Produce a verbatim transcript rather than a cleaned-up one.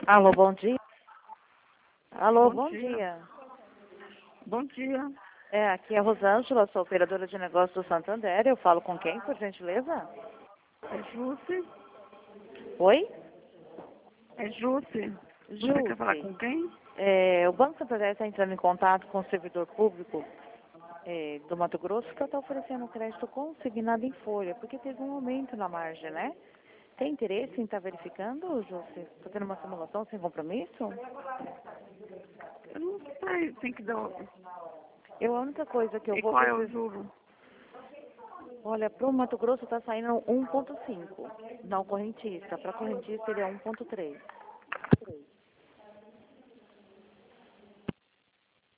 Alô, bom dia. Alô, Bom bom dia. dia. Bom dia. É, aqui é a Rosângela, sou operadora de negócios do Santander. Eu falo com quem, por gentileza? É Jússi? Oi? É Jússi? Você quer falar Jússi. com quem? É, o Banco Santander está entrando em contato com o servidor público é, do Mato Grosso que está oferecendo crédito consignado em folha, porque teve um aumento na margem, né? Tem interesse em estar verificando, Jússi? Fazendo uma simulação sem compromisso? Eu não sei, tem que dar... Eu, a única coisa que eu E vou qual é o precisar... juro? Olha, para o Mato Grosso está saindo um ponto cinco na correntista. Para a correntista ele é um ponto três.